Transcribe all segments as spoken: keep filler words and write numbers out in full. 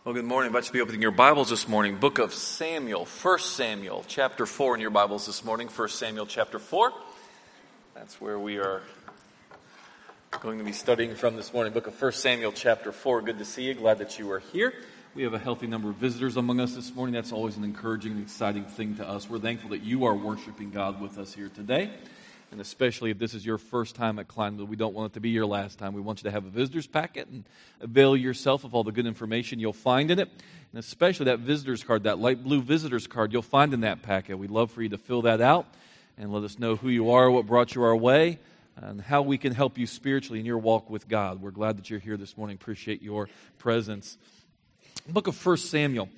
Well, good morning. I invite you to be opening your Bibles this morning. Book of Samuel, First Samuel, chapter four in your Bibles this morning. First Samuel, chapter four. That's where we are going to be studying from this morning. Book of First Samuel, chapter four. Good to see you. Glad that you are here. We have a healthy number of visitors among us this morning. That's always an encouraging and exciting thing to us. We're thankful that you are worshiping God with us here today. And especially if this is your first time at Kleinville, we don't want it to be your last time. We want you to have a visitor's packet and avail yourself of all the good information you'll find in it. And especially that visitor's card, that light blue visitor's card you'll find in that packet. We'd love for you to fill that out and let us know who you are, what brought you our way, and how we can help you spiritually in your walk with God. We're glad that you're here this morning. Appreciate your presence. Book of First Samuel.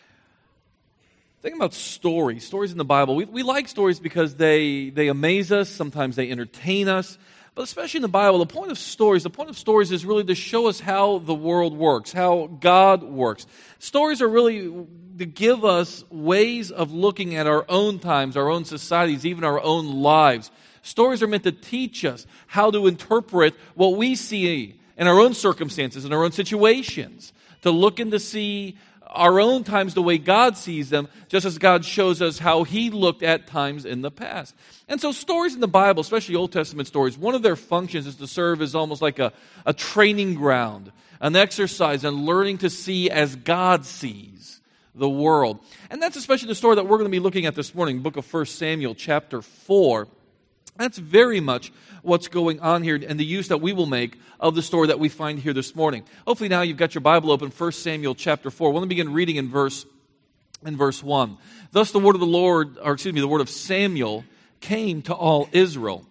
Think about stories, stories in the Bible. We, we like stories because they, they amaze us. Sometimes they entertain us. But especially in the Bible, the point of stories, the point of stories is really to show us how the world works, how God works. Stories are really to give us ways of looking at our own times, our own societies, even our own lives. Stories are meant to teach us how to interpret what we see in our own circumstances, in our own situations, to look and to see our own times the way God sees them, just as God shows us how He looked at times in the past. And so stories in the Bible, especially Old Testament stories, one of their functions is to serve as almost like a, a training ground, an exercise in learning to see as God sees the world. And that's especially the story that we're going to be looking at this morning, book of First Samuel, chapter four. That's very much what's going on here and the use that we will make of the story that we find here this morning. Hopefully now you've got your Bible open, First Samuel chapter four. We'll begin reading in verse in verse one. Thus the word of the Lord, or excuse me, the word of Samuel came to all Israel.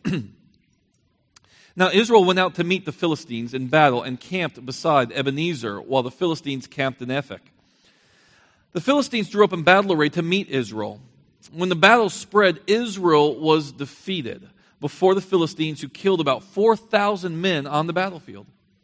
Now Israel went out to meet the Philistines in battle and camped beside Ebenezer, while the Philistines camped in Ephek. The Philistines drew up in battle array to meet Israel. When the battle spread, Israel was defeated before the Philistines, who killed about four thousand men on the battlefield.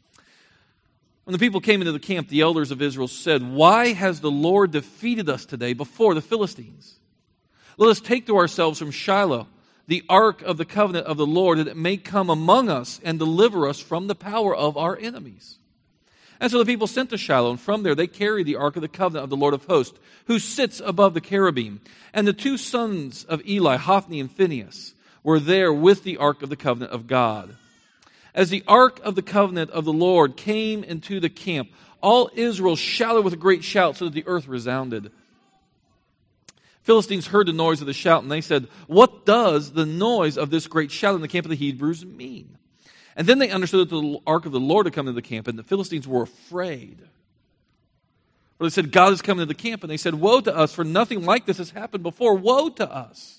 When the people came into the camp, the elders of Israel said, "Why has the Lord defeated us today before the Philistines? Let us take to ourselves from Shiloh the ark of the covenant of the Lord, that it may come among us and deliver us from the power of our enemies." And so the people sent to Shiloh, and from there they carried the ark of the covenant of the Lord of hosts, who sits above the cherubim. And the two sons of Eli, Hophni and Phinehas, were there with the ark of the covenant of God. As the ark of the covenant of the Lord came into the camp, all Israel shouted with a great shout, so that the earth resounded. Philistines heard the noise of the shout, and they said, "What does the noise of this great shout in the camp of the Hebrews mean?" And then they understood that the ark of the Lord had come into the camp, and the Philistines were afraid. But they said, "God has come into the camp," and they said, "Woe to us, for nothing like this has happened before. Woe to us!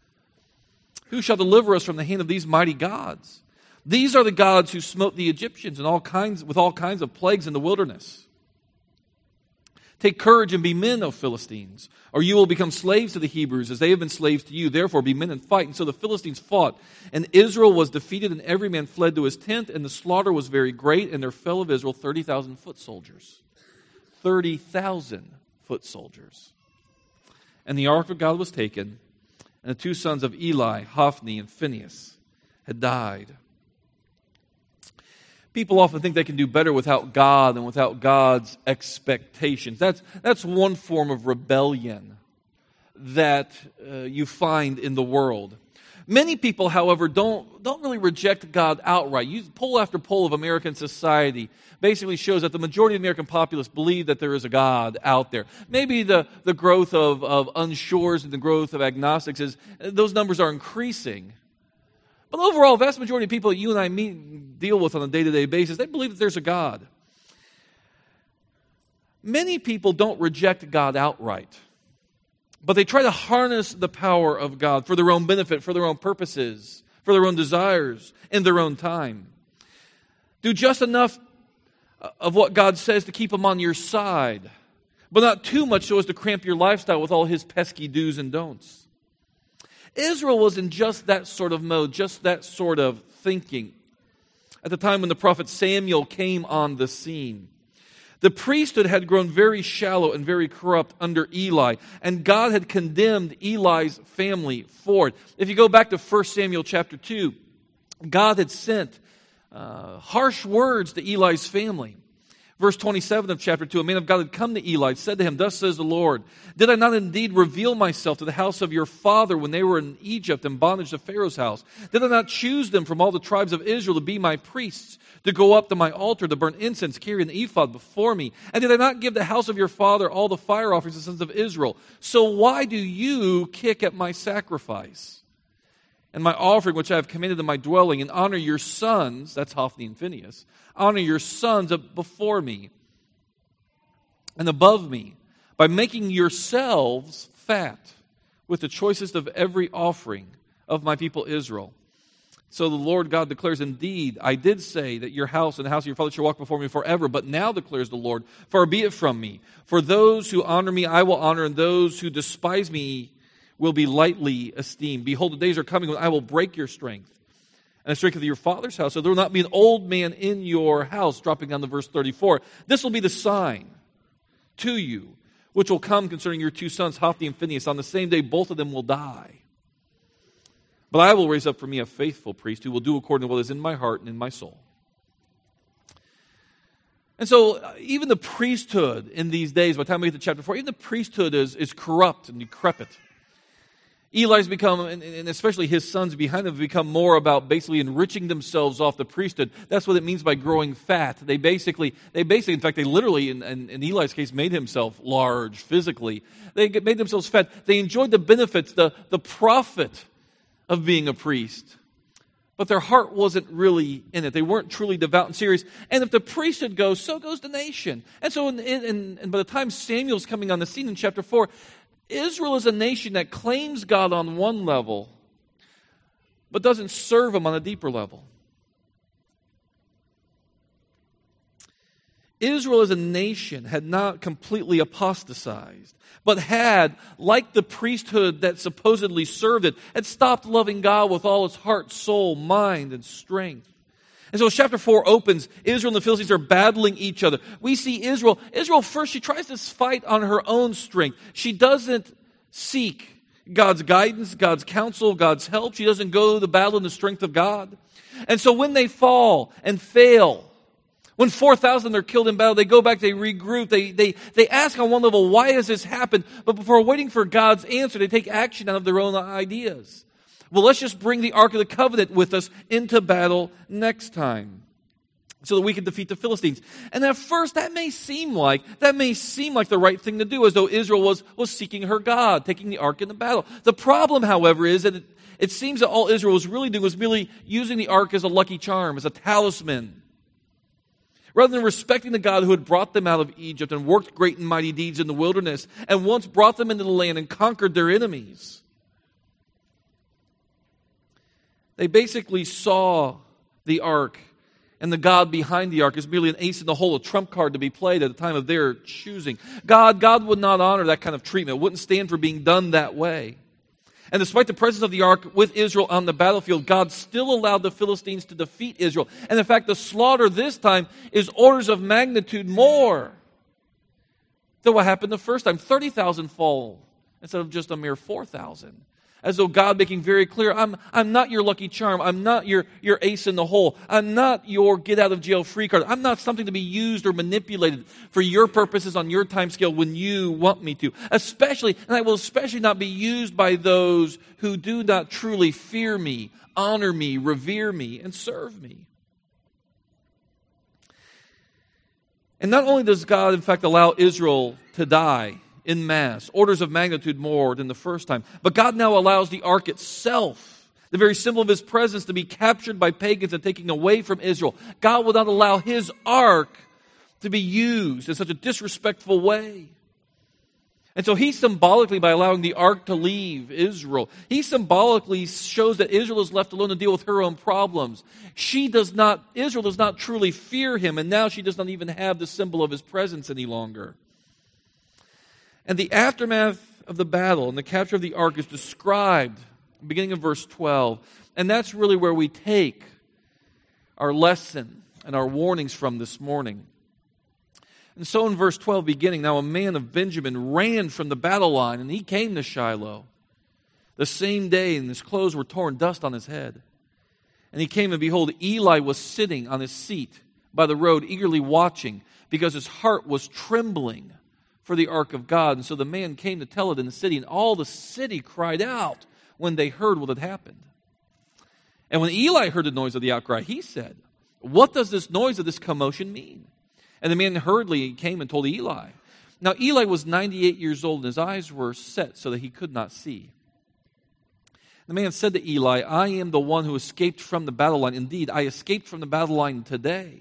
Who shall deliver us from the hand of these mighty gods? These are the gods who smote the Egyptians and all kinds with all kinds of plagues in the wilderness. Take courage and be men, O Philistines, or you will become slaves to the Hebrews, as they have been slaves to you. Therefore be men and fight." And so the Philistines fought, and Israel was defeated, and every man fled to his tent, and the slaughter was very great, and there fell of Israel thirty thousand foot soldiers. thirty thousand foot soldiers. And the ark of God was taken, and the two sons of Eli, Hophni and Phinehas, had died. People often think they can do better without God and without God's expectations. That's, that's one form of rebellion that uh, you find in the world. Many people, however, don't, don't really reject God outright. You, poll after poll of American society basically shows that the majority of the American populace believe that there is a God out there. Maybe the, the growth of, of unsures and the growth of agnostics, is those numbers are increasing. But overall, the vast majority of people that you and I meet, deal with on a day-to-day basis, they believe that there's a God. Many people don't reject God outright, but they try to harness the power of God for their own benefit, for their own purposes, for their own desires, in their own time. Do just enough of what God says to keep Him on your side, but not too much so as to cramp your lifestyle with all His pesky do's and don'ts. Israel was in just that sort of mode, just that sort of thinking at the time when the prophet Samuel came on the scene. The priesthood had grown very shallow and very corrupt under Eli, and God had condemned Eli's family for it. If you go back to First Samuel chapter two, God had sent uh, harsh words to Eli's family. Verse twenty-seven of chapter two, a man of God had come to Eli, said to him, "Thus says the Lord, did I not indeed reveal myself to the house of your father when they were in Egypt in bondage to Pharaoh's house? Did I not choose them from all the tribes of Israel to be my priests, to go up to my altar, to burn incense, carry an ephod before me? And did I not give the house of your father all the fire offerings of the sons of Israel? So why do you kick at my sacrifice and my offering which I have commanded in my dwelling, and honor your sons," that's Hophni and Phinehas, "honor your sons before me and above me, by making yourselves fat with the choicest of every offering of my people Israel? So the Lord God declares, indeed, I did say that your house and the house of your father shall walk before me forever. But now declares the Lord, far be it from me. For those who honor me I will honor, and those who despise me will be lightly esteemed. Behold, the days are coming when I will break your strength and the strength of your father's house, so there will not be an old man in your house." Dropping down to verse thirty-four. "This will be the sign to you, which will come concerning your two sons, Hophni and Phinehas. On the same day, both of them will die. But I will raise up for me a faithful priest who will do according to what is in my heart and in my soul." And so, uh, even the priesthood in these days, by the time we get to chapter four, even the priesthood is, is corrupt and decrepit. Eli's become, and especially his sons behind him, have become more about basically enriching themselves off the priesthood. That's what it means by growing fat. They basically, they basically, in fact, they literally, in, in, in Eli's case, made himself large physically. They made themselves fat. They enjoyed the benefits, the, the profit of being a priest. But their heart wasn't really in it. They weren't truly devout and serious. And if the priesthood goes, so goes the nation. And so in, in, and by the time Samuel's coming on the scene in chapter four, Israel is a nation that claims God on one level, but doesn't serve Him on a deeper level. Israel as a nation had not completely apostatized, but had, like the priesthood that supposedly served it, had stopped loving God with all its heart, soul, mind, and strength. And so as chapter four opens, Israel and the Philistines are battling each other. We see Israel, Israel first, she tries to fight on her own strength. She doesn't seek God's guidance, God's counsel, God's help. She doesn't go to the battle in the strength of God. And so when they fall and fail, when four thousand are killed in battle, they go back, they regroup, they, they, they ask on one level, why has this happened? But before waiting for God's answer, they take action out of their own ideas. Well, let's just bring the Ark of the Covenant with us into battle next time so that we can defeat the Philistines. And at first, that may seem like, that may seem like the right thing to do, as though Israel was, was seeking her God, taking the Ark in the battle. The problem, however, is that it, it seems that all Israel was really doing was merely using the Ark as a lucky charm, as a talisman, rather than respecting the God who had brought them out of Egypt and worked great and mighty deeds in the wilderness and once brought them into the land and conquered their enemies. They basically saw the ark and the God behind the ark as merely an ace in the hole, a trump card to be played at the time of their choosing. God, God would not honor that kind of treatment. It wouldn't stand for being done that way. And despite the presence of the ark with Israel on the battlefield, God still allowed the Philistines to defeat Israel. And in fact, the slaughter this time is orders of magnitude more than what happened the first time. thirty thousand fall instead of just a mere four thousand. As though God making very clear, I'm, I'm not your lucky charm. I'm not your, your ace in the hole. I'm not your get-out-of-jail-free card. I'm not something to be used or manipulated for your purposes on your time scale when you want me to. Especially, and I will especially not be used by those who do not truly fear me, honor me, revere me, and serve me. And not only does God, in fact, allow Israel to die in mass, orders of magnitude more than the first time. But God now allows the ark itself, the very symbol of His presence, to be captured by pagans and taken away from Israel. God will not allow His ark to be used in such a disrespectful way. And so He symbolically, by allowing the ark to leave Israel, He symbolically shows that Israel is left alone to deal with her own problems. She does not, Israel does not truly fear Him, and now she does not even have the symbol of His presence any longer. And the aftermath of the battle and the capture of the ark is described beginning of verse twelve. And that's really where we take our lesson and our warnings from this morning. And so in verse twelve beginning, now a man of Benjamin ran from the battle line, and he came to Shiloh the same day, and his clothes were torn, dust on his head. And he came, and behold, Eli was sitting on his seat by the road, eagerly watching, because his heart was trembling for the ark of God. And so the man came to tell it in the city, and all the city cried out when they heard what had happened. And when Eli heard the noise of the outcry, he said, "What does this noise of this commotion mean?" And the man hurriedly came and told Eli. Now Eli was ninety-eight years old, and his eyes were set so that he could not see. The man said to Eli, "I am the one who escaped from the battle line. Indeed, I escaped from the battle line today."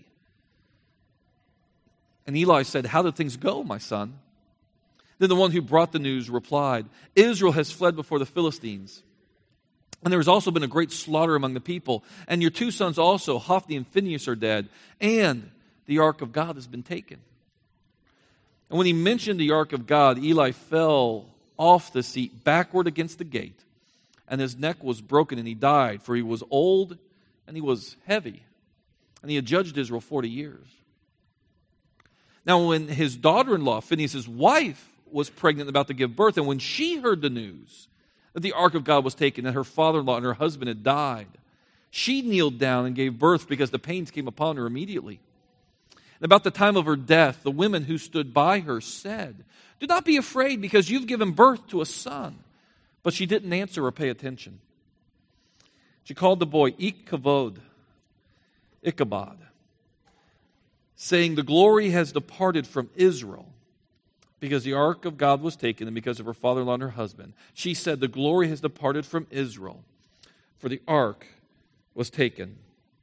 And Eli said, "How did things go, my son?" Then the one who brought the news replied, "Israel has fled before the Philistines. And there has also been a great slaughter among the people. And your two sons also, Hophni and Phinehas, are dead. And the ark of God has been taken." And when he mentioned the ark of God, Eli fell off the seat backward against the gate. And his neck was broken, and he died, for he was old and he was heavy. And he had judged Israel forty years. Now when his daughter-in-law, Phinehas' wife, was pregnant and about to give birth, and when she heard the news that the ark of God was taken, that her father-in-law and her husband had died, she kneeled down and gave birth because the pains came upon her immediately. And about the time of her death, the women who stood by her said, "Do not be afraid, because you've given birth to a son." But she didn't answer or pay attention. She called the boy Ichabod, Ichabod, saying, "The glory has departed from Israel, because the ark of God was taken, and because of her father-in-law and her husband." She said, "The glory has departed from Israel, for the ark was taken."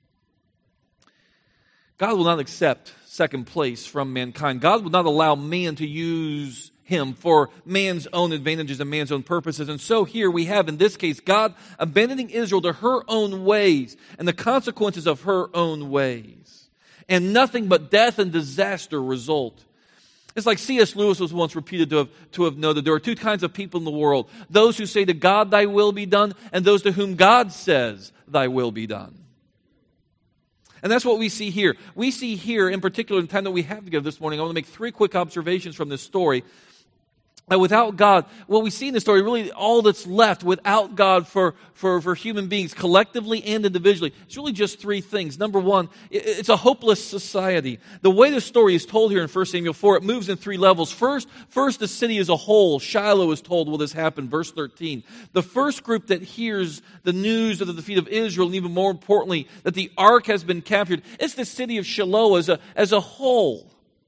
God will not accept second place from mankind. God will not allow man to use him for man's own advantages and man's own purposes. And so here we have, in this case, God abandoning Israel to her own ways and the consequences of her own ways. And nothing but death and disaster result. It's like C S Lewis was once repeated to have, to have noted, there are two kinds of people in the world: those who say to God, "Thy will be done," and those to whom God says, "Thy will be done." And that's what we see here. We see here, in particular, in the time that we have together this morning, I want to make three quick observations from this story. That without God, what we see in this story, really all that's left without God for, for, for human beings, collectively and individually, it's really just three things. Number one, it's a hopeless society. The way the story is told here in First Samuel four, it moves in three levels. First, first the city as a whole. Shiloh is told will this happen, verse thirteen. The first group that hears the news of the defeat of Israel, and even more importantly, that the ark has been captured, it's the city of Shiloh as a, as a whole.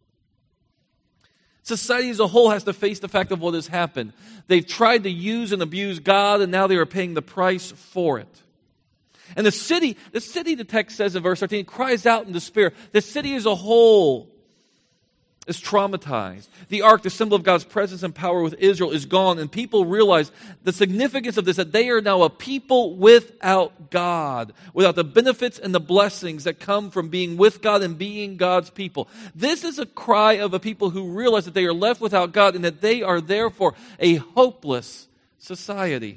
Society as a whole has to face the fact of what has happened. They've tried to use and abuse God, and now they are paying the price for it. And the city, the city, the text says in verse thirteen, cries out in despair. The city as a whole is traumatized. The ark, the symbol of God's presence and power with Israel, is gone, and people realize the significance of this, that they are now a people without God, without the benefits and the blessings that come from being with God and being God's people. This is a cry of a people who realize that they are left without God and that they are therefore a hopeless society.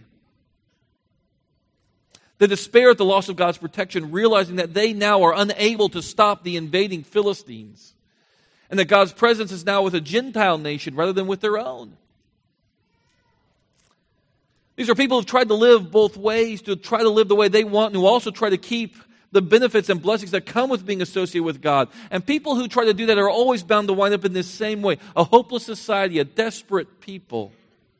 The despair at the loss of God's protection, realizing that they now are unable to stop the invading Philistines. And that God's presence is now with a Gentile nation rather than with their own. These are people who have tried to live both ways, to try to live the way they want, and who also try to keep the benefits and blessings that come with being associated with God. And people who try to do that are always bound to wind up in this same way. A hopeless society, a desperate people.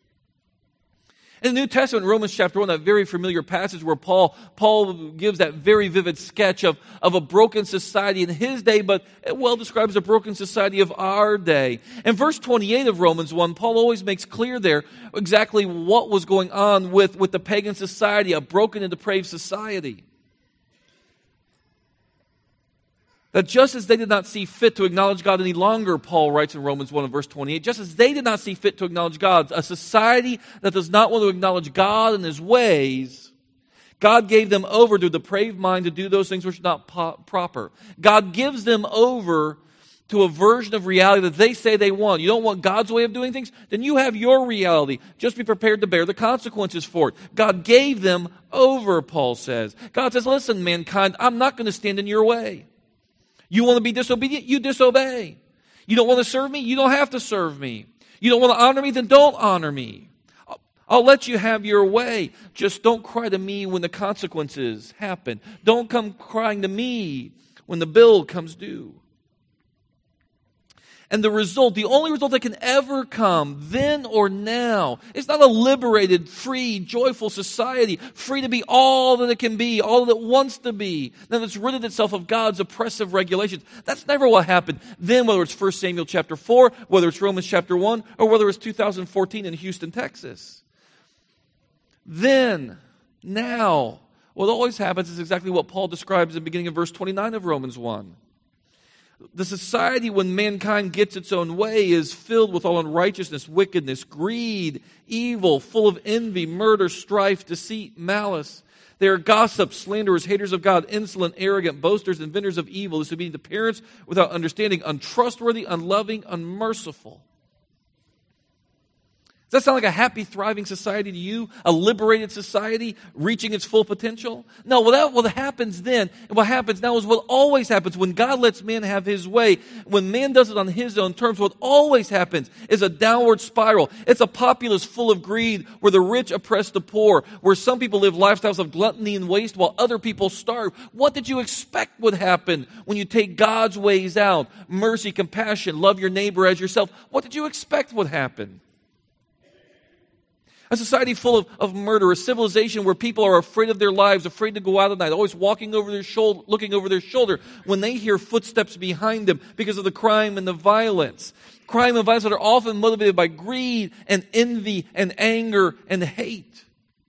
In the New Testament, Romans chapter one, that very familiar passage where Paul, Paul gives that very vivid sketch of, of a broken society in his day, but it well describes a broken society of our day. In verse twenty-eight of Romans one, Paul always makes clear there exactly what was going on with, with the pagan society, a broken and depraved society. That just as they did not see fit to acknowledge God any longer, Paul writes in Romans one and verse twenty-eight, just as they did not see fit to acknowledge God, a society that does not want to acknowledge God and His ways, God gave them over to a depraved mind to do those things which are not po- proper. God gives them over to a version of reality that they say they want. You don't want God's way of doing things? Then you have your reality. Just be prepared to bear the consequences for it. God gave them over, Paul says. God says, listen, mankind, I'm not going to stand in your way. You want to be disobedient? You disobey. You don't want to serve me? You don't have to serve me. You don't want to honor me? Then don't honor me. I'll, I'll let you have your way. Just don't cry to me when the consequences happen. Don't come crying to me when the bill comes due. And the result, the only result that can ever come, then or now, is not a liberated, free, joyful society, free to be all that it can be, all that it wants to be, that it's ridded itself of God's oppressive regulations. That's never what happened. Then, whether it's First Samuel chapter four, whether it's Romans chapter one, or whether it's two thousand fourteen in Houston, Texas. Then, now, what always happens is exactly what Paul describes in the beginning of verse twenty-nine of Romans one. The society, when mankind gets its own way, is filled with all unrighteousness, wickedness, greed, evil, full of envy, murder, strife, deceit, malice. They are gossips, slanderers, haters of God, insolent, arrogant, boasters, inventors of evil, disobedient to parents, without understanding, untrustworthy, unloving, unmerciful. Does that sound like a happy, thriving society to you? A liberated society reaching its full potential? No, well, that, what happens then, and what happens now is what always happens when God lets man have his way. When man does it on his own terms, what always happens is a downward spiral. It's a populace full of greed where the rich oppress the poor, where some people live lifestyles of gluttony and waste while other people starve. What did you expect would happen when you take God's ways out? Mercy, compassion, love your neighbor as yourself. What did you expect would happen? A society full of, of murder, a civilization where people are afraid of their lives, afraid to go out at night, always walking over their shoulder, looking over their shoulder when they hear footsteps behind them because of the crime and the violence. Crime and violence that are often motivated by greed and envy and anger and hate.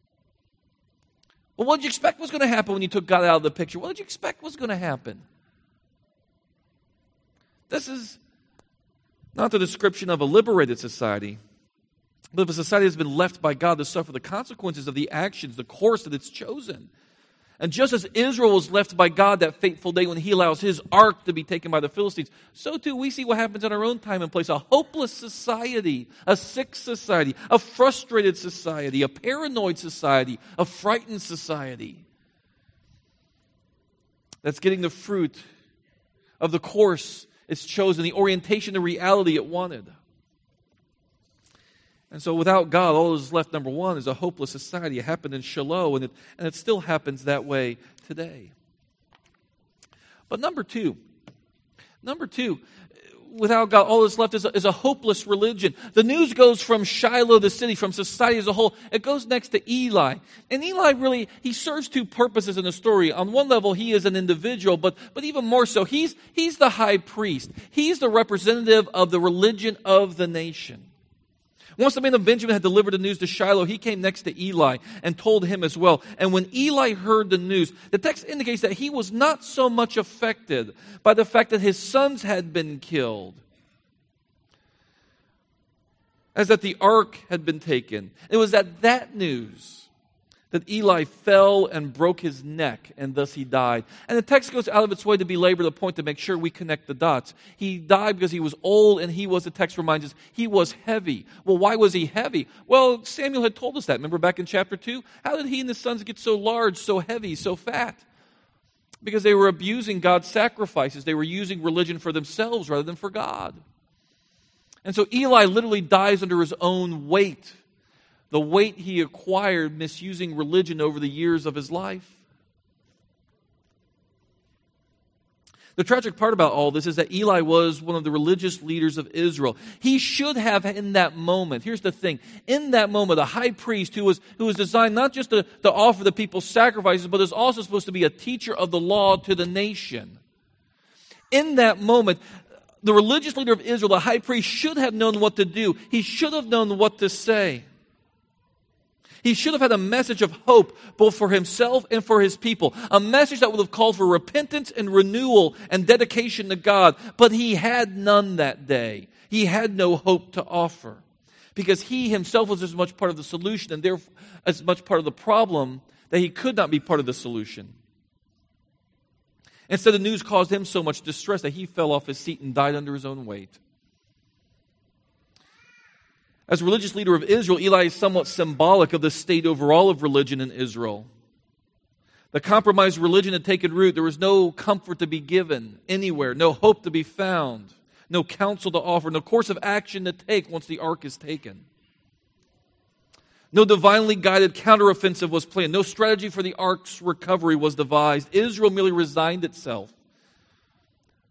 Well, what did you expect was going to happen when you took God out of the picture? What did you expect was going to happen? This is not the description of a liberated society, but of a society that's been left by God to suffer the consequences of the actions, the course that it's chosen. And just as Israel was left by God that fateful day when he allows his ark to be taken by the Philistines, so too we see what happens in our own time and place. A hopeless society, a sick society, a frustrated society, a paranoid society, a frightened society that's getting the fruit of the course it's chosen, the orientation, the reality it wanted. And so without God, all that is left, number one, is a hopeless society. It happened in Shiloh, and it, and it still happens that way today. But number two, number two, without God, all that's left is a, is a hopeless religion. The news goes from Shiloh, the city, from society as a whole. It goes next to Eli. And Eli really, he serves two purposes in the story. On one level, he is an individual, but, but even more so, he's, he's the high priest. He's the representative of the religion of the nation. Once the man of Benjamin had delivered the news to Shiloh, he came next to Eli and told him as well. And when Eli heard the news, the text indicates that he was not so much affected by the fact that his sons had been killed as that the ark had been taken. It was at that news that Eli fell and broke his neck, and thus he died. And the text goes out of its way to belabor the point to make sure we connect the dots. He died because he was old, and he was, the text reminds us, he was heavy. Well, why was he heavy? Well, Samuel had told us that. Remember back in chapter two? How did he and his sons get so large, so heavy, so fat? Because they were abusing God's sacrifices. They were using religion for themselves rather than for God. And so Eli literally dies under his own weight. The weight he acquired misusing religion over the years of his life. The tragic part about all this is that Eli was one of the religious leaders of Israel. He should have, in that moment, here's the thing, in that moment, a high priest who was, who was designed not just to, to offer the people sacrifices, but is also supposed to be a teacher of the law to the nation. In that moment, the religious leader of Israel, the high priest, should have known what to do. He should have known what to say. He should have had a message of hope both for himself and for his people. A message that would have called for repentance and renewal and dedication to God. But he had none that day. He had no hope to offer. Because he himself was as much part of the solution and therefore as much part of the problem that he could not be part of the solution. Instead, the news caused him so much distress that he fell off his seat and died under his own weight. As religious leader of Israel, Eli is somewhat symbolic of the state overall of religion in Israel. The compromised religion had taken root. There was no comfort to be given anywhere, no hope to be found, no counsel to offer, no course of action to take once the ark is taken. No divinely guided counteroffensive was planned. No strategy for the ark's recovery was devised. Israel merely resigned itself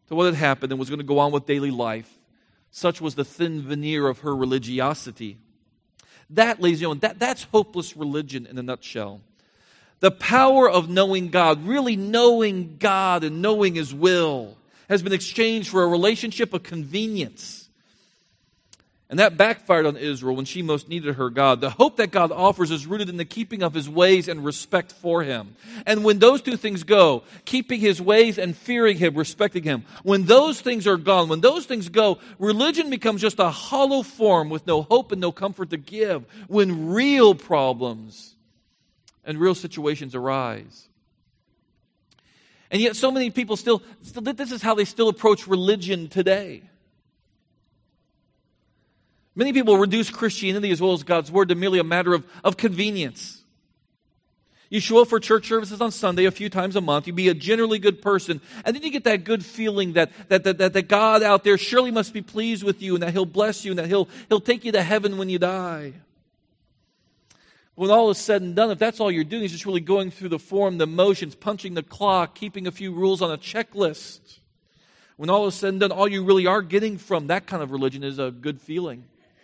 to what had happened and was going to go on with daily life. Such was the thin veneer of her religiosity. That, ladies and gentlemen, that, that's hopeless religion in a nutshell. The power of knowing God, really knowing God and knowing His will, has been exchanged for a relationship of convenience. And that backfired on Israel when she most needed her God. The hope that God offers is rooted in the keeping of His ways and respect for Him. And when those two things go, keeping His ways and fearing Him, respecting Him, when those things are gone, when those things go, religion becomes just a hollow form with no hope and no comfort to give when real problems and real situations arise. And yet so many people still, still this is how they still approach religion today. Many people reduce Christianity as well as God's Word to merely a matter of, of convenience. You show up for church services on Sunday a few times a month. You be a generally good person. And then you get that good feeling that, that, that, that, that God out there surely must be pleased with you and that He'll bless you and that He'll, He'll take you to heaven when you die. When all is said and done, if that's all you're doing is just really going through the form, the motions, punching the clock, keeping a few rules on a checklist, when all is said and done, all you really are getting from that kind of religion is a good feeling.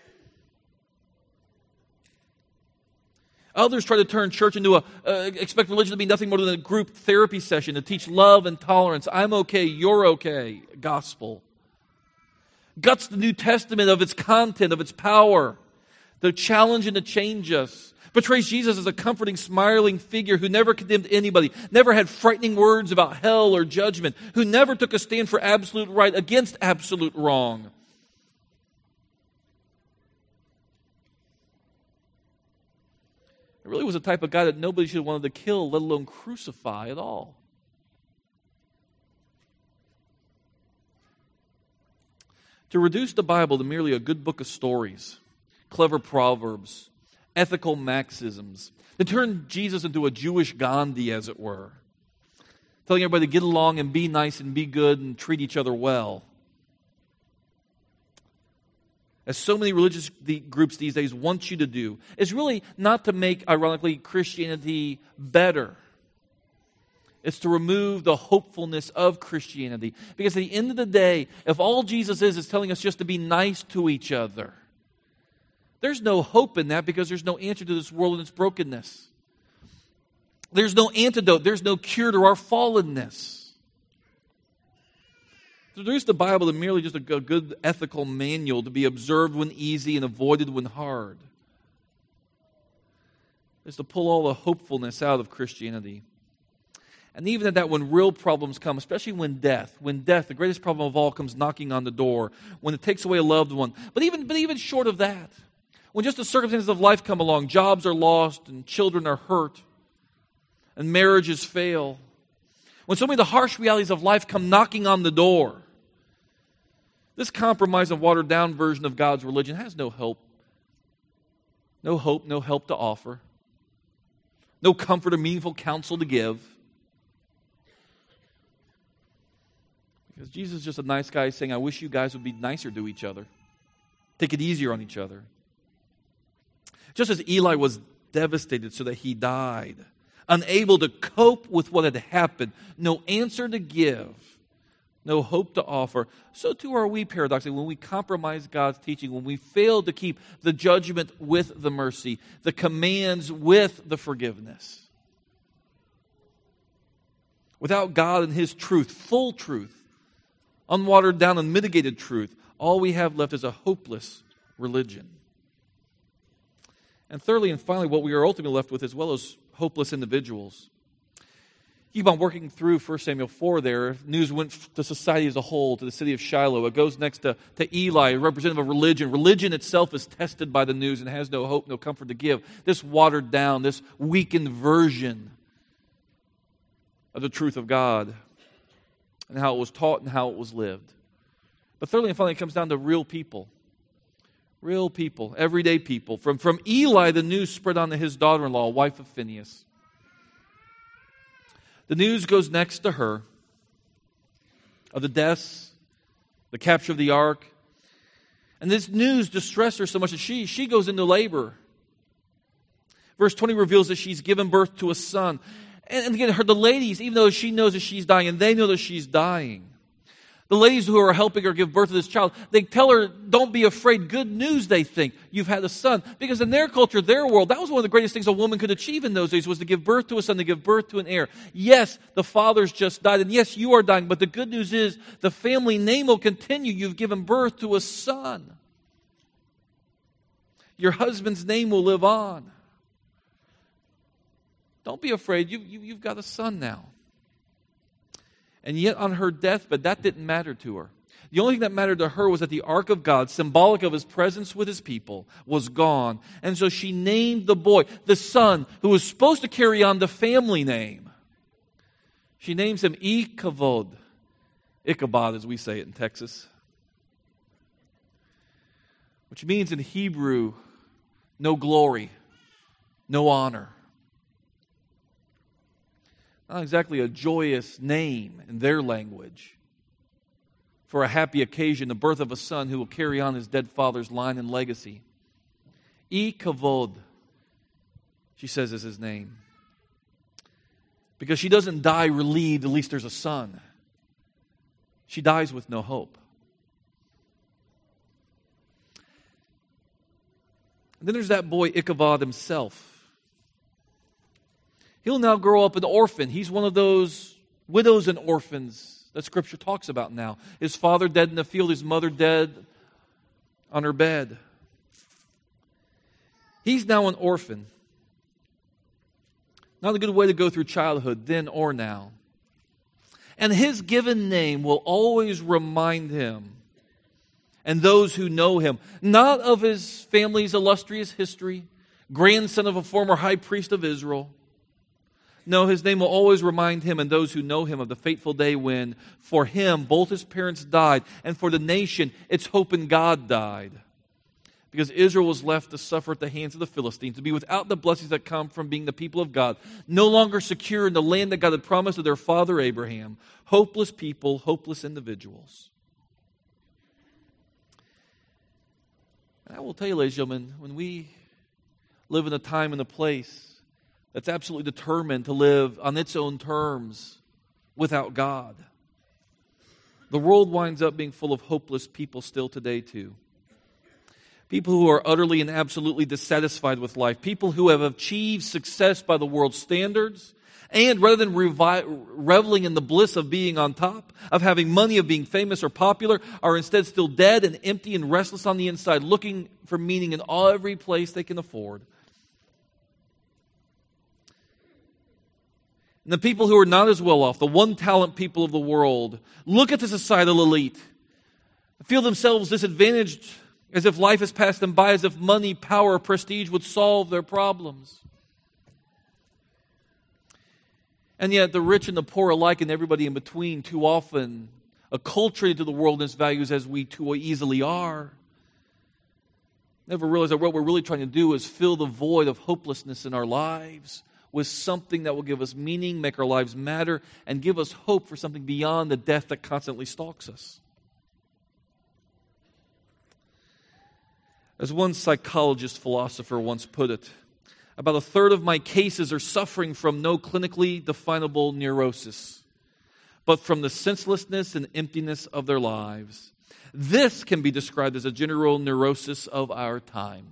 Others try to turn church into a, uh, expect religion to be nothing more than a group therapy session to teach love and tolerance. I'm okay, you're okay, gospel. Guts the New Testament of its content, of its power. The challenge and to change us. Portrays Jesus as a comforting, smiling figure who never condemned anybody, never had frightening words about hell or judgment, who never took a stand for absolute right against absolute wrong. It really was a type of guy that nobody should have wanted to kill, let alone crucify at all. To reduce the Bible to merely a good book of stories, clever proverbs, ethical maxims, to turn Jesus into a Jewish Gandhi, as it were, telling everybody to get along and be nice and be good and treat each other well. As so many religious groups these days want you to do, is really not to make, ironically, Christianity better. It's to remove the hopefulness of Christianity. Because at the end of the day, if all Jesus is is telling us just to be nice to each other, there's no hope in that because there's no answer to this world and its brokenness. There's no antidote. There's no cure to our fallenness. To reduce the Bible to merely just a good ethical manual to be observed when easy and avoided when hard is to pull all the hopefulness out of Christianity. And even at that, when real problems come, especially when death, when death, the greatest problem of all, comes knocking on the door, when it takes away a loved one, but even, but even short of that, when just the circumstances of life come along, jobs are lost and children are hurt and marriages fail, when so many of the harsh realities of life come knocking on the door, this compromised and watered down version of God's religion has no hope. No hope, no help to offer. No comfort or meaningful counsel to give. Because Jesus is just a nice guy saying, I wish you guys would be nicer to each other. Take it easier on each other. Just as Eli was devastated so that he died, unable to cope with what had happened, no answer to give, no hope to offer, so too are we, paradoxically, when we compromise God's teaching, when we fail to keep the judgment with the mercy, the commands with the forgiveness. Without God and His truth, full truth, unwatered down and mitigated truth, all we have left is a hopeless religion. And thirdly and finally, what we are ultimately left with as well as hopeless individuals. Keep on working through First Samuel four there. News went to society as a whole, to the city of Shiloh. It goes next to, to Eli, a representative of religion. Religion itself is tested by the news and has no hope, no comfort to give. This watered down, this weakened version of the truth of God and how it was taught and how it was lived. But thirdly and finally, it comes down to real people. Real people, everyday people. From, from Eli, the news spread on to his daughter-in-law, wife of Phinehas. The news goes next to her of the deaths, the capture of the ark. And this news distressed her so much that she, she goes into labor. Verse twenty reveals that she's given birth to a son. And, and again, her, the ladies, even though she knows that she's dying, and they know that she's dying, The ladies who are helping her give birth to this child, they tell her, don't be afraid. Good news, they think. You've had a son. Because in their culture, their world, that was one of the greatest things a woman could achieve in those days, was to give birth to a son, to give birth to an heir. Yes, the father's just died, and yes, you are dying, but the good news is the family name will continue. You've given birth to a son. Your husband's name will live on. Don't be afraid. You, you, you've got a son now. And yet on her deathbed, that didn't matter to her. The only thing that mattered to her was that the ark of God, symbolic of his presence with his people, was gone. And so she named the boy, the son, who was supposed to carry on the family name. She names him Ichabod. Ichabod, as we say it in Texas. Which means in Hebrew, no glory, no honor. Not exactly a joyous name in their language for a happy occasion, the birth of a son who will carry on his dead father's line and legacy. Ichabod, she says, is his name. Because she doesn't die relieved, at least there's a son. She dies with no hope. And then there's that boy Ichabod himself. He'll now grow up an orphan. He's one of those widows and orphans that Scripture talks about now. His father dead in the field, his mother dead on her bed. He's now an orphan. Not a good way to go through childhood, then or now. And his given name will always remind him and those who know him, not of his family's illustrious history, grandson of a former high priest of Israel. No, his name will always remind him and those who know him of the fateful day when, for him, both his parents died, and for the nation, its hope in God died. Because Israel was left to suffer at the hands of the Philistines, to be without the blessings that come from being the people of God, no longer secure in the land that God had promised to their father Abraham. Hopeless people, hopeless individuals. And I will tell you, ladies and gentlemen, when we live in a time and a place that's absolutely determined to live on its own terms without God, the world winds up being full of hopeless people still today too. People who are utterly and absolutely dissatisfied with life. People who have achieved success by the world's standards, and rather than revi- reveling in the bliss of being on top, of having money, of being famous or popular, are instead still dead and empty and restless on the inside, looking for meaning in every place they can afford. And the people who are not as well off, the one-talent people of the world, look at the societal elite, feel themselves disadvantaged, as if life has passed them by, as if money, power, prestige would solve their problems. And yet the rich and the poor alike and everybody in between too often, acculturated to the world and its values as we too easily are, never realize that what we're really trying to do is fill the void of hopelessness in our lives with something that will give us meaning, make our lives matter, and give us hope for something beyond the death that constantly stalks us. As one psychologist philosopher once put it, about a third of my cases are suffering from no clinically definable neurosis, but from the senselessness and emptiness of their lives. This can be described as a general neurosis of our time.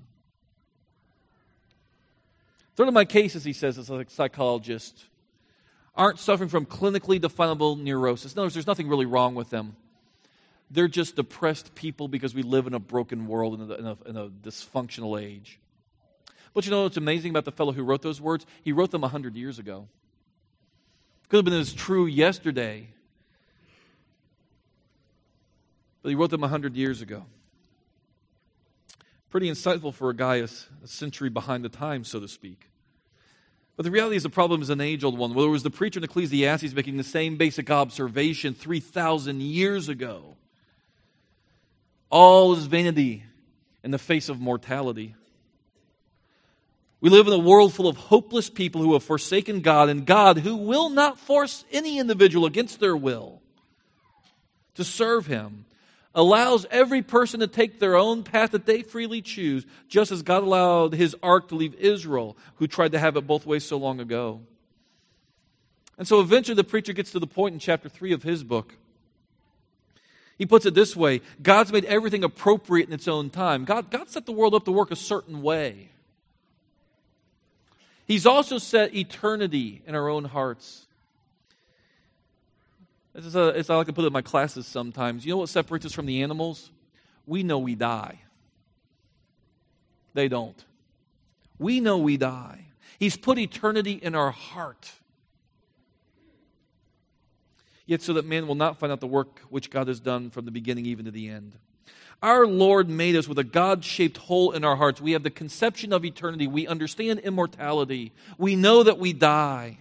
A third of my cases, he says, as a psychologist, aren't suffering from clinically definable neurosis. In other words, there's nothing really wrong with them. They're just depressed people because we live in a broken world, in a, in a, in a dysfunctional age. But you know what's amazing about the fellow who wrote those words? He wrote them a hundred years ago. Could have been as true yesterday. But he wrote them a hundred years ago. Pretty insightful for a guy a, a century behind the times, so to speak. But the reality is the problem is an age-old one. Whether it was the preacher in Ecclesiastes making the same basic observation three thousand years ago. All is vanity in the face of mortality. We live in a world full of hopeless people who have forsaken God, and God, who will not force any individual against their will to serve Him, allows every person to take their own path that they freely choose, just as God allowed His ark to leave Israel, who tried to have it both ways so long ago. And so eventually the preacher gets to the point in chapter three of his book He puts it this way: God's made everything appropriate in its own time. God, God set the world up to work a certain way. He's also set eternity in our own hearts. This is, a, it's how I like to put it in my classes sometimes. You know what separates us from the animals? We know we die. They don't. We know we die. He's put eternity in our heart. Yet so that man will not find out the work which God has done from the beginning even to the end. Our Lord made us with a God-shaped hole in our hearts. We have the conception of eternity. We understand immortality. We know that we die.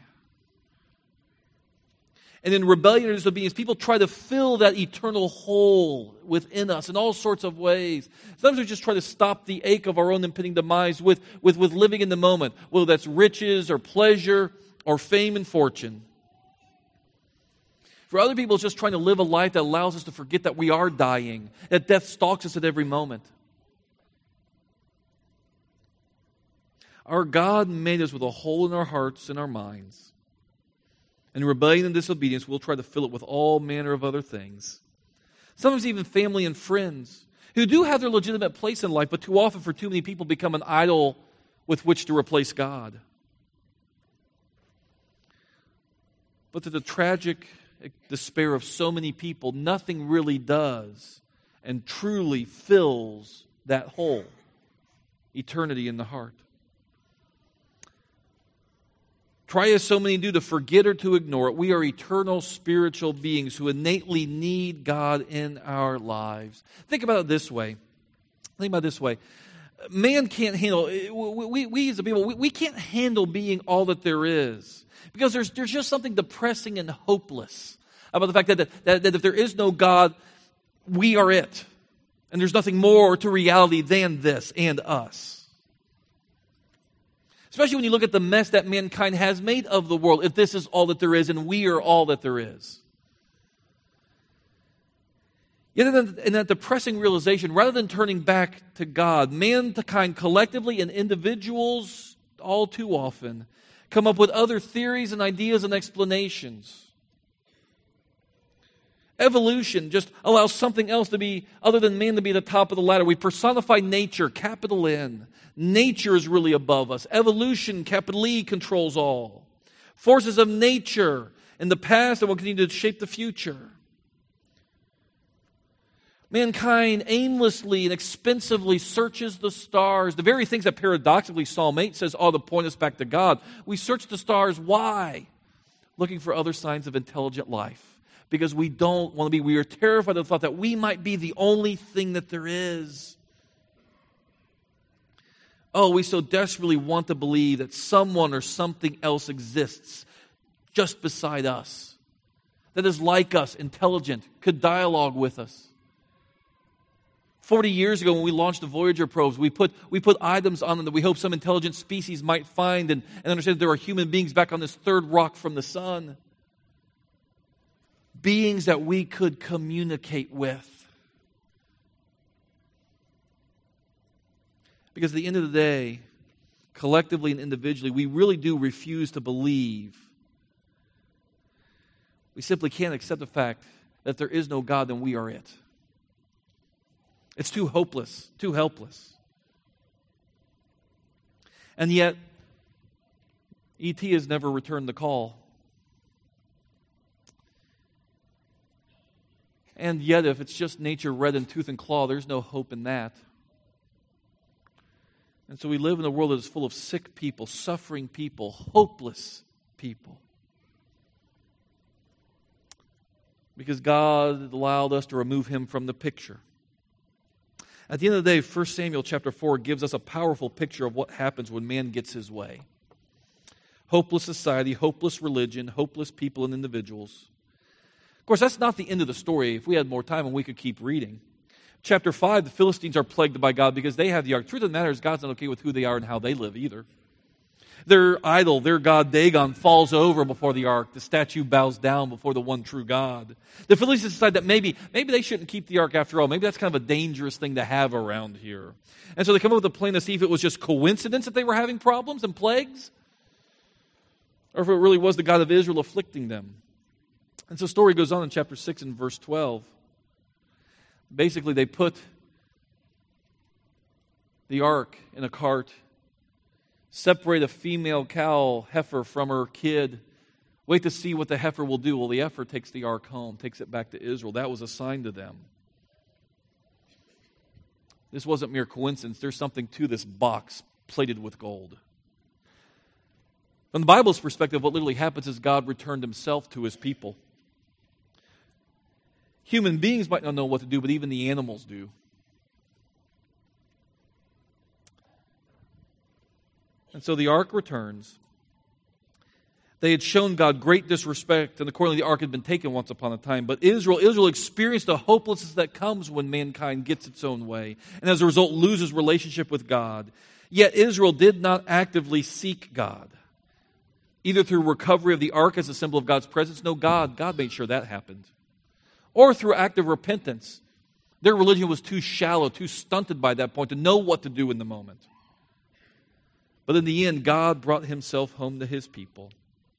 And in rebellion and disobedience, people try to fill that eternal hole within us in all sorts of ways. Sometimes we just try to stop the ache of our own impending demise with, with, with living in the moment, whether that's riches or pleasure or fame and fortune. For other people, it's just trying to live a life that allows us to forget that we are dying, that death stalks us at every moment. Our God made us with a hole in our hearts and our minds. And in rebellion and disobedience, we'll try to fill it with all manner of other things. Sometimes even family and friends who do have their legitimate place in life, but too often for too many people become an idol with which to replace God. But to the tragic despair of so many people, nothing really does and truly fills that hole, eternity in the heart. Try as so many do to forget or to ignore it. We are eternal spiritual beings who innately need God in our lives. Think about it this way. Think about it this way. Man can't handle, we, we, we as a people, we, we can't handle being all that there is. Because there's, there's just something depressing and hopeless about the fact that, that, that if there is no God, we are it. And there's nothing more to reality than this and us. Especially when you look at the mess that mankind has made of the world, if this is all that there is and we are all that there is. Yet in that depressing realization, rather than turning back to God, mankind collectively and individuals all too often come up with other theories and ideas and explanations. Evolution just allows something else to be, other than man, to be at the top of the ladder. We personify nature, capital N. Nature is really above us. Evolution, capital E, controls all. Forces of nature in the past and will continue to shape the future. Mankind aimlessly and expensively searches the stars. The very things that paradoxically Psalm eight says ought to point us back to God. We search the stars. Why? Looking for other signs of intelligent life. Because we don't want to be, we are terrified of the thought that we might be the only thing that there is. Oh, we so desperately want to believe that someone or something else exists just beside us, that is like us, intelligent, could dialogue with us. Forty years ago when we launched the Voyager probes, we put, we put items on them that we hope some intelligent species might find and, and understand that there are human beings back on this third rock from the sun. Beings that we could communicate with. Because at the end of the day, collectively and individually, we really do refuse to believe. We simply can't accept the fact that there is no God, then we are it. It's too hopeless, too helpless. And yet, E T has never returned the call. And yet, if it's just nature red in tooth and claw, there's no hope in that. And so we live in a world that is full of sick people, suffering people, hopeless people. Because God allowed us to remove him from the picture. At the end of the day, First Samuel chapter four gives us a powerful picture of what happens when man gets his way. Hopeless society, hopeless religion, hopeless people and individuals. Of course, that's not the end of the story. If we had more time and we could keep reading. Chapter five, the Philistines are plagued by God because they have the ark. The truth of the matter is God's not okay with who they are and how they live either. Their idol, their god Dagon, falls over before the ark. The statue bows down before the one true God. The Philistines decide that maybe, maybe they shouldn't keep the ark after all. Maybe that's kind of a dangerous thing to have around here. And so they come up with a plan to see if it was just coincidence that they were having problems and plagues, or if it really was the God of Israel afflicting them. And so the story goes on in chapter six and verse twelve. Basically, they put the ark in a cart, separate a female cow heifer from her kid, wait to see what the heifer will do. Well, the heifer takes the ark home, takes it back to Israel. That was a sign to them. This wasn't mere coincidence. There's something to this box plated with gold. From the Bible's perspective, what literally happens is God returned himself to his people. Human beings might not know what to do, but even the animals do. And so the ark returns. They had shown God great disrespect, and accordingly the ark had been taken once upon a time. But Israel, Israel experienced the hopelessness that comes when mankind gets its own way, and as a result loses relationship with God. Yet Israel did not actively seek God, either through recovery of the ark as a symbol of God's presence. No, God, God made sure that happened. Or through active repentance. Their religion was too shallow, too stunted by that point to know what to do in the moment. But in the end, God brought himself home to his people.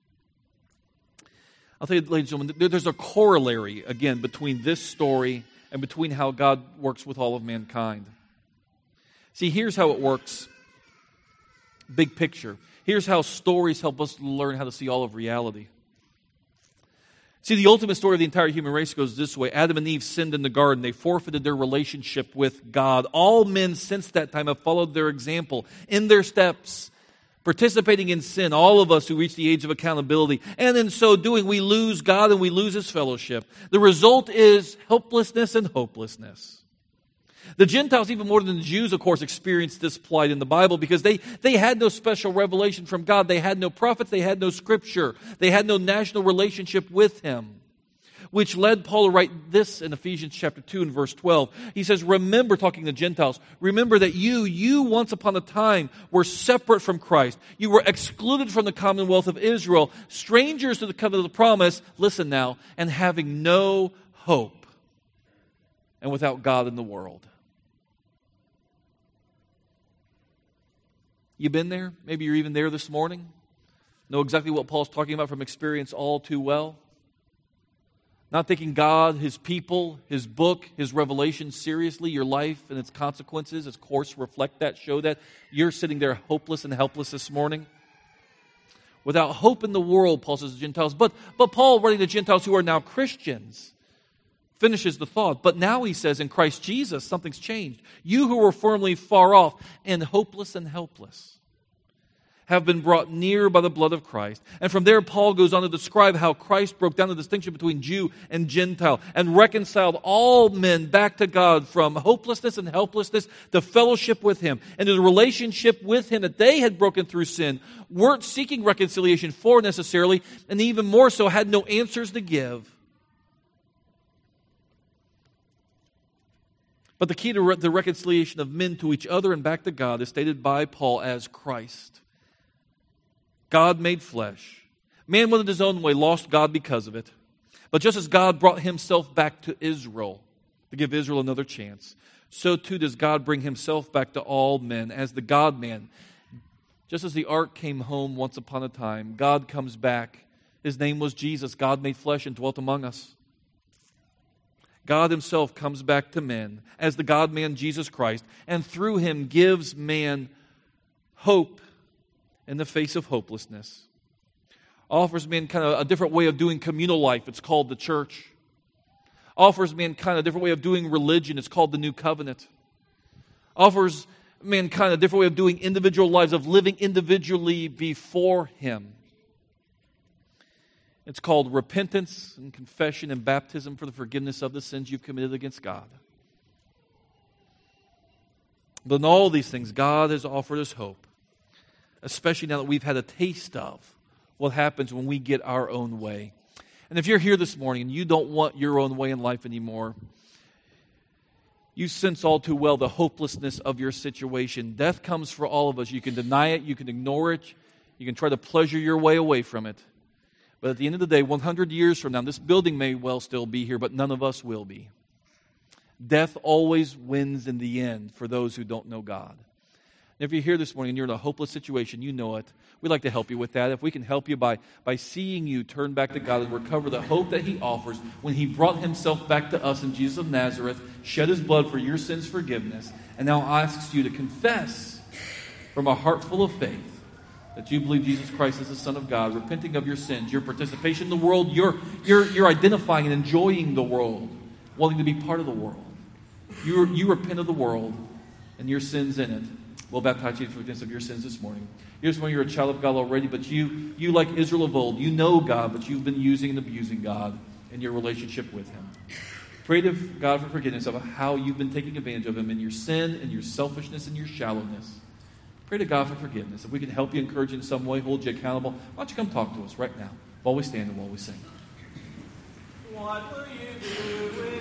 I'll tell you, ladies and gentlemen, there's a corollary, again, between this story and between how God works with all of mankind. See, here's how it works. Big picture. Here's how stories help us learn how to see all of reality. See, the ultimate story of the entire human race goes this way. Adam and Eve sinned in the garden. They forfeited their relationship with God. All men since that time have followed their example in their steps, participating in sin, all of us who reach the age of accountability. And in so doing, we lose God and we lose his fellowship. The result is helplessness and hopelessness. The Gentiles, even more than the Jews, of course, experienced this plight in the Bible because they, they had no special revelation from God. They had no prophets. They had no scripture. They had no national relationship with him, which led Paul to write this in Ephesians chapter two and verse twelve. He says, remember, talking to Gentiles, remember that you, you once upon a time were separate from Christ. You were excluded from the commonwealth of Israel, strangers to the covenant of the promise, listen now, and having no hope and without God in the world. You been there? Maybe you're even there this morning. Know exactly what Paul's talking about from experience all too well. Not taking God, his people, his book, his revelation seriously, your life and its consequences, its course reflect that, show that. You're sitting there hopeless and helpless this morning. Without hope in the world, Paul says to Gentiles. But, but Paul, writing to Gentiles who are now Christians, finishes the thought. But now he says, in Christ Jesus, something's changed. You who were formerly far off and hopeless and helpless have been brought near by the blood of Christ. And from there, Paul goes on to describe how Christ broke down the distinction between Jew and Gentile and reconciled all men back to God from hopelessness and helplessness to fellowship with him and to the relationship with him that they had broken through sin, weren't seeking reconciliation for necessarily, and even more so had no answers to give. But the key to re- the reconciliation of men to each other and back to God is stated by Paul as Christ. God made flesh. Man went his own way, lost God because of it. But just as God brought himself back to Israel to give Israel another chance, so too does God bring himself back to all men as the God-man. Just as the ark came home once upon a time, God comes back. His name was Jesus. God made flesh and dwelt among us. God himself comes back to men as the God-man Jesus Christ, and through him gives man hope in the face of hopelessness. Offers man kind of a different way of doing communal life. It's called the church. Offers mankind a different way of doing religion. It's called the new covenant. Offers mankind a different way of doing individual lives, of living individually before him. It's called repentance and confession and baptism for the forgiveness of the sins you've committed against God. But in all these things, God has offered us hope, especially now that we've had a taste of what happens when we get our own way. And if you're here this morning and you don't want your own way in life anymore, you sense all too well the hopelessness of your situation. Death comes for all of us. You can deny it, you can ignore it, you can try to pleasure your way away from it. But at the end of the day, one hundred years from now, this building may well still be here, but none of us will be. Death always wins in the end for those who don't know God. If you're here this morning and you're in a hopeless situation, you know it. We'd like to help you with that. If we can help you by, by seeing you turn back to God and recover the hope that He offers when He brought Himself back to us in Jesus of Nazareth, shed His blood for your sins' forgiveness, and now asks you to confess from a heart full of faith that you believe Jesus Christ is the Son of God, repenting of your sins, your participation in the world, you're, you're, you're identifying and enjoying the world, wanting to be part of the world. You, you repent of the world and your sins in it. We'll baptize you in forgiveness of your sins this morning. Here's when you're a child of God already, but you, you like Israel of old, you know God, but you've been using and abusing God in your relationship with Him. Pray to God for forgiveness of how you've been taking advantage of Him in your sin and your selfishness and your shallowness. Pray to God for forgiveness. If we can help you, encourage you in some way, hold you accountable, why don't you come talk to us right now while we stand and while we sing. What will you do with